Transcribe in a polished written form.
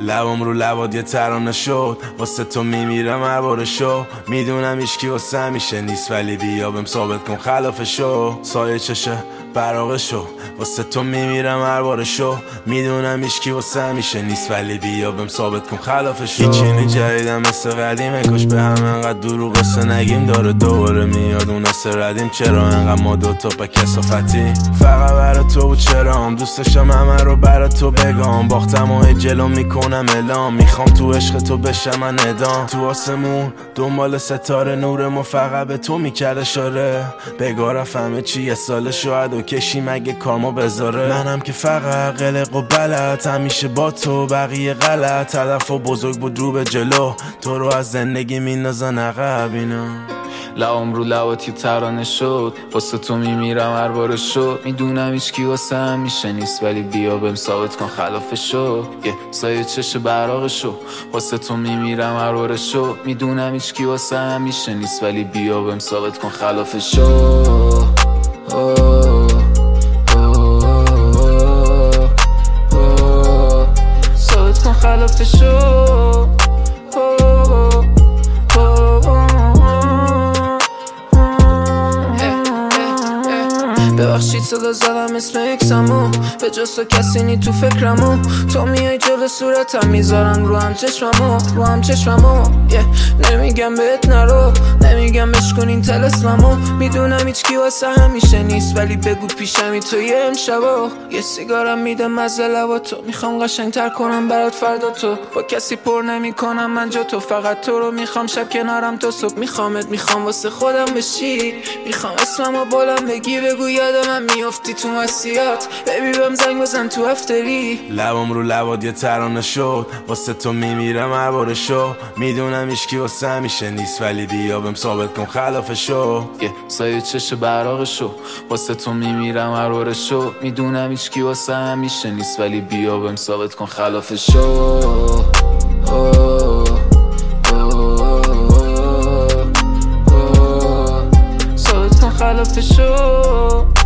لبم رو لبات یه ترانه شد، واسه تو میمیرم هر بار شو. میدونم هیچکی واسه همیشه نیست، ولی بیا بهم ثابت کن خلافشو. سایه چشه براغشو، واسه تو میمیرم هر بار شو. میدونم هیچکی واسه همیشه نیست، ولی بیا بهم ثابت کن خلافشو. هیچی جدیدم مثل قدیمه، کاش به هم انقدر دروغ قصه نگیم. داره دوباره میاد اون اصل ردیم، چرا انقدر ما دوتا به کسافتی؟ فقط برا تو بود چرام، دوست داشتم همه رو برا تو بگم. باختم و جلو میکنم اعلام، میخوام تو عشق تو بشم من ادام. تو آسمون دنبال ستاره، نور ما فقط به تو میکرد اشاره. بگاه رفت همه چی یه سال شاید و کشیم اگه کارما بذاره. منم که فقط قلق و بلد، همیشه با تو بقیه غلط. هدف و بزرگ بود رو به جلو، تو رو از زندگی میندازن عقب. اینا لبم رو لبات یه ترانه شد، واسه تو میمیرم هر بار شد. میدونم هیچکی واسه همیشه نیست، ولی بیا بهم ثابت کن خلافشو. یه سایه چش براغشو، واسه تو میمیرم هر بار شد. میدونم هیچکی واسه همیشه نیست، ولی بیا بهم ثابت کن خلافشو. ثابت کن خلافشو. ببخشید صدا زدم اسم اکسمو، به جز تو کسی نی تو فکرمو. تو میای جلو صورتم میذارن رو هم چشممو نمیگم بهت نرو، نمیگم بشکن این طلسممو. میدونم هیچکی واسه همیشه نیست، ولی بگو پیشمی تو یه امشبا. یه سیگارم میدم مزه لباتو، میخوام قشنگتر کنم برات فردا تو. با کسی پر نمیکنم من جا تو، فقط تو رو میخوام شب کنارم تا صبح. میخوام واسه خودم بشی، میخوام اسممو بلند بگی، بگو یاد من میافتی تو مسیحات. ببی بهم زنگ بزن تو افتری. لبم رو لبات یه ترانه شد، واسه تو میمیرم هر بار شو. میدونم هیچکی واسه همیشه نیست، ولی بیا بهم ثابت کن خلافشو. یه سایه چش براغشو، واسه تو میمیرم هر بار شو. میدونم هیچکی واسه همیشه نیست، ولی بیا بهم ثابت کن خلافشو. ثابت کن خلافشو.